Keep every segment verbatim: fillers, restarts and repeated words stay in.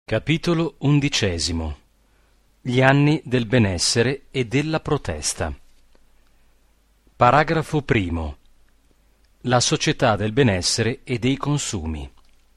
Capitolo undicesimo. Gli anni del benessere e della protesta. Paragrafo primo. La società del benessere e dei consumi.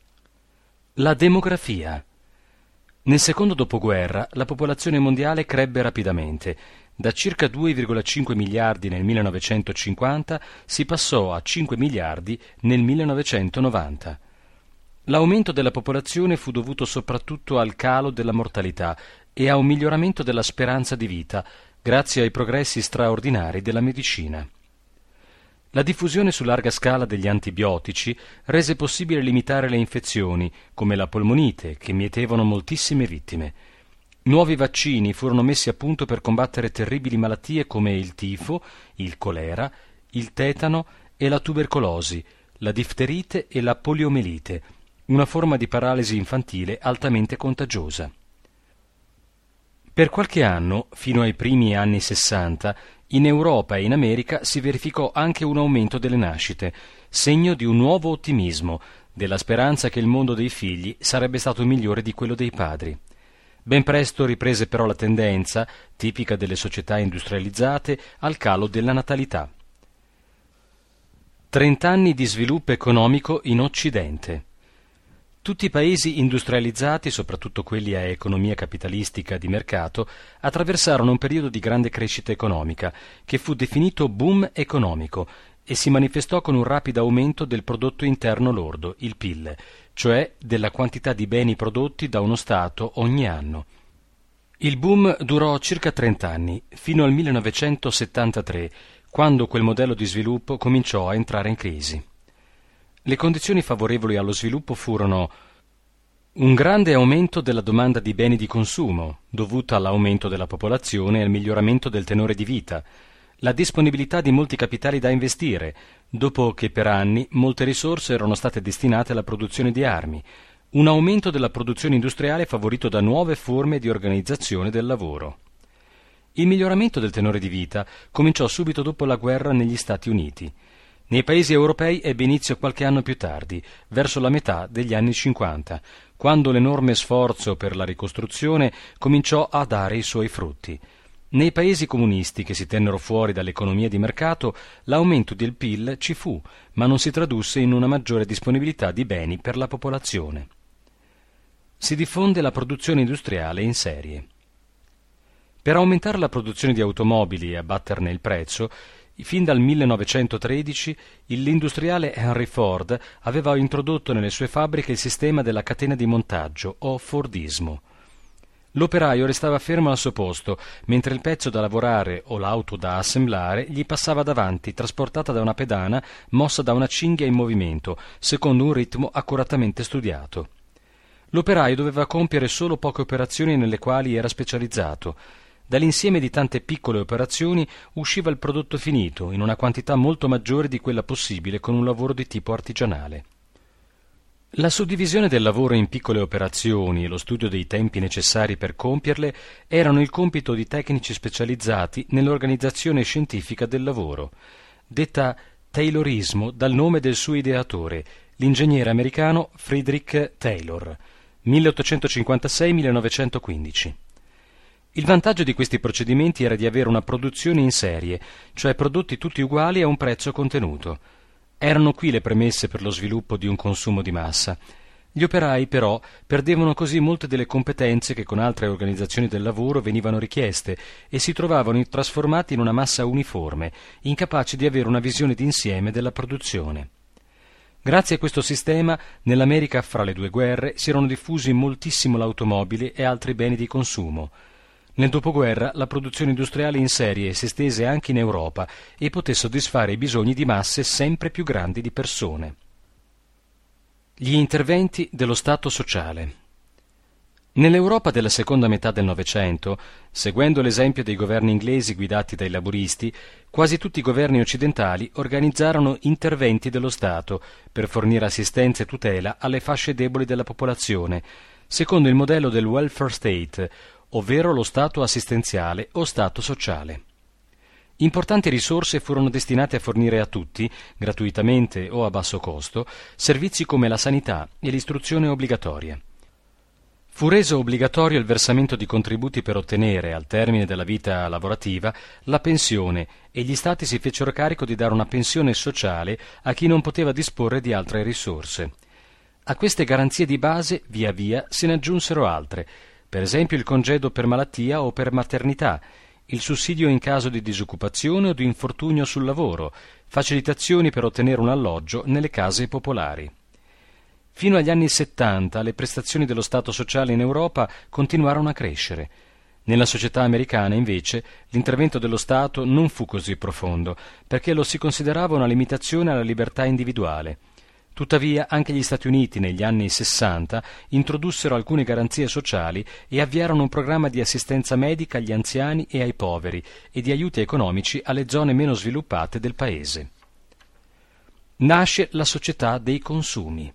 La demografia. Nel secondo dopoguerra la popolazione mondiale crebbe rapidamente. Da circa due virgola cinque miliardi nel millenovecentocinquanta si passò a cinque miliardi nel millenovecentonovanta. L'aumento della popolazione fu dovuto soprattutto al calo della mortalità e a un miglioramento della speranza di vita, grazie ai progressi straordinari della medicina. La diffusione su larga scala degli antibiotici rese possibile limitare le infezioni, come la polmonite, che mietevano moltissime vittime. Nuovi vaccini furono messi a punto per combattere terribili malattie come il tifo, il colera, il tetano e la tubercolosi, la difterite e la poliomelite, una forma di paralisi infantile altamente contagiosa. Per qualche anno, fino ai primi anni sessanta, in Europa e in America si verificò anche un aumento delle nascite, segno di un nuovo ottimismo, della speranza che il mondo dei figli sarebbe stato migliore di quello dei padri. Ben presto riprese però la tendenza, tipica delle società industrializzate, al calo della natalità. Trent'anni di sviluppo economico in Occidente. Tutti i paesi industrializzati, soprattutto quelli a economia capitalistica di mercato, attraversarono un periodo di grande crescita economica, che fu definito boom economico e si manifestò con un rapido aumento del prodotto interno lordo, il P I L, cioè della quantità di beni prodotti da uno Stato ogni anno. Il boom durò circa trent'anni, fino al millenovecentosettantatré, quando quel modello di sviluppo cominciò a entrare in crisi. Le condizioni favorevoli allo sviluppo furono un grande aumento della domanda di beni di consumo, dovuta all'aumento della popolazione e al miglioramento del tenore di vita, la disponibilità di molti capitali da investire, dopo che per anni molte risorse erano state destinate alla produzione di armi, un aumento della produzione industriale favorito da nuove forme di organizzazione del lavoro. Il miglioramento del tenore di vita cominciò subito dopo la guerra negli Stati Uniti. Nei paesi europei ebbe inizio qualche anno più tardi, verso la metà degli anni cinquanta, quando l'enorme sforzo per la ricostruzione cominciò a dare i suoi frutti. Nei paesi comunisti che si tennero fuori dall'economia di mercato, l'aumento del P I L ci fu, ma non si tradusse in una maggiore disponibilità di beni per la popolazione. Si diffonde la produzione industriale in serie. Per aumentare la produzione di automobili e abbatterne il prezzo, fin dal millenovecentotredici l'industriale Henry Ford aveva introdotto nelle sue fabbriche il sistema della catena di montaggio, o Fordismo. L'operaio restava fermo al suo posto, mentre il pezzo da lavorare o l'auto da assemblare gli passava davanti, trasportata da una pedana mossa da una cinghia in movimento, secondo un ritmo accuratamente studiato. L'operaio doveva compiere solo poche operazioni nelle quali era specializzato. Dall'insieme di tante piccole operazioni usciva il prodotto finito, in una quantità molto maggiore di quella possibile con un lavoro di tipo artigianale. La suddivisione del lavoro in piccole operazioni e lo studio dei tempi necessari per compierle erano il compito di tecnici specializzati nell'organizzazione scientifica del lavoro, detta Taylorismo dal nome del suo ideatore, l'ingegnere americano Frederick Taylor, milleottocentocinquantasei millenovecentoquindici. Il vantaggio di questi procedimenti era di avere una produzione in serie, cioè prodotti tutti uguali a un prezzo contenuto. Erano qui le premesse per lo sviluppo di un consumo di massa. Gli operai, però, perdevano così molte delle competenze che con altre organizzazioni del lavoro venivano richieste e si trovavano trasformati in una massa uniforme, incapaci di avere una visione d'insieme della produzione. Grazie a questo sistema, nell'America fra le due guerre si erano diffusi moltissimo l'automobile e altri beni di consumo. Nel dopoguerra la produzione industriale in serie si estese anche in Europa e poté soddisfare i bisogni di masse sempre più grandi di persone. Gli interventi dello Stato sociale. Nell'Europa della seconda metà del Novecento, seguendo l'esempio dei governi inglesi guidati dai laburisti, quasi tutti i governi occidentali organizzarono interventi dello Stato per fornire assistenza e tutela alle fasce deboli della popolazione, secondo il modello del welfare state, ovvero lo Stato assistenziale o Stato sociale. Importanti risorse furono destinate a fornire a tutti, gratuitamente o a basso costo, servizi come la sanità e l'istruzione obbligatoria. Fu reso obbligatorio il versamento di contributi per ottenere, al termine della vita lavorativa, la pensione e gli Stati si fecero carico di dare una pensione sociale a chi non poteva disporre di altre risorse. A queste garanzie di base, via via, se ne aggiunsero altre, per esempio il congedo per malattia o per maternità, il sussidio in caso di disoccupazione o di infortunio sul lavoro, facilitazioni per ottenere un alloggio nelle case popolari. Fino agli anni settanta le prestazioni dello Stato sociale in Europa continuarono a crescere. Nella società americana, invece, l'intervento dello Stato non fu così profondo, perché lo si considerava una limitazione alla libertà individuale. Tuttavia, anche gli Stati Uniti negli anni sessanta introdussero alcune garanzie sociali e avviarono un programma di assistenza medica agli anziani e ai poveri e di aiuti economici alle zone meno sviluppate del paese. Nasce la società dei consumi.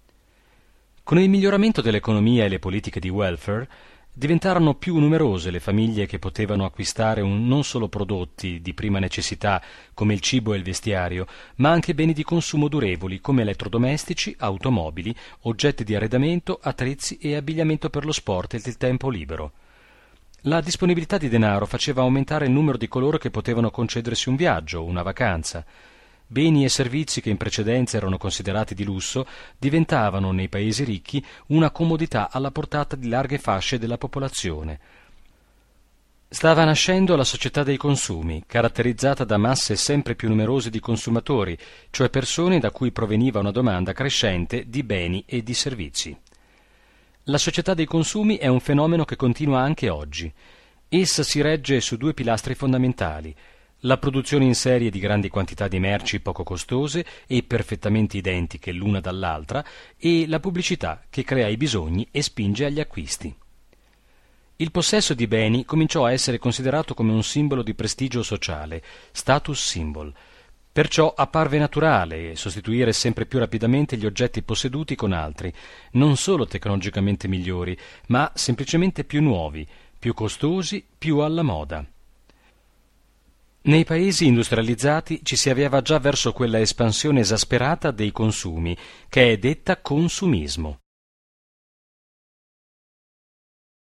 Con il miglioramento dell'economia e le politiche di welfare, diventarono più numerose le famiglie che potevano acquistare un, non solo prodotti di prima necessità come il cibo e il vestiario, ma anche beni di consumo durevoli come elettrodomestici, automobili, oggetti di arredamento, attrezzi e abbigliamento per lo sport e il tempo libero. La disponibilità di denaro faceva aumentare il numero di coloro che potevano concedersi un viaggio o una vacanza. Beni e servizi che in precedenza erano considerati di lusso diventavano nei paesi ricchi una comodità alla portata di larghe fasce della popolazione. Stava nascendo la società dei consumi, caratterizzata da masse sempre più numerose di consumatori, cioè persone da cui proveniva una domanda crescente di beni e di servizi. La società dei consumi è un fenomeno che continua anche oggi. Essa si regge su due pilastri fondamentali: la produzione in serie di grandi quantità di merci poco costose e perfettamente identiche l'una dall'altra, e la pubblicità che crea i bisogni e spinge agli acquisti. Il possesso di beni cominciò a essere considerato come un simbolo di prestigio sociale, status symbol. Perciò apparve naturale sostituire sempre più rapidamente gli oggetti posseduti con altri, non solo tecnologicamente migliori, ma semplicemente più nuovi, più costosi, più alla moda. Nei paesi industrializzati ci si avviava già verso quella espansione esasperata dei consumi, che è detta consumismo.